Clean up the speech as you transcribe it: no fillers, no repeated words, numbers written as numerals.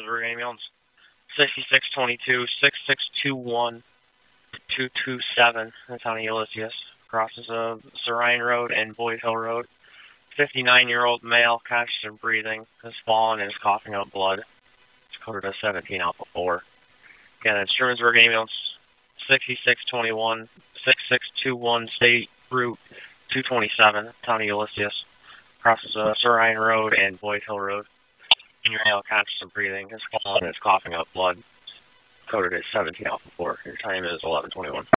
Shermansburg ambulance. 6622 6621 227 in the town of Ulysses. Crosses of Serain Road and Boyd Hill Road. 59-year-old male, conscious and breathing, has fallen and is coughing up blood. It's coded as 17 Alpha 4. Again, it's Shermansburg ambulance. 6621 6621 State Route 227, town of Ulysses. Crosses Serain Road and Boyd Hill Road. Your male, conscious and breathing, has fallen and is coughing up blood. Coded as 17 Alpha 4. Your time is 11:21.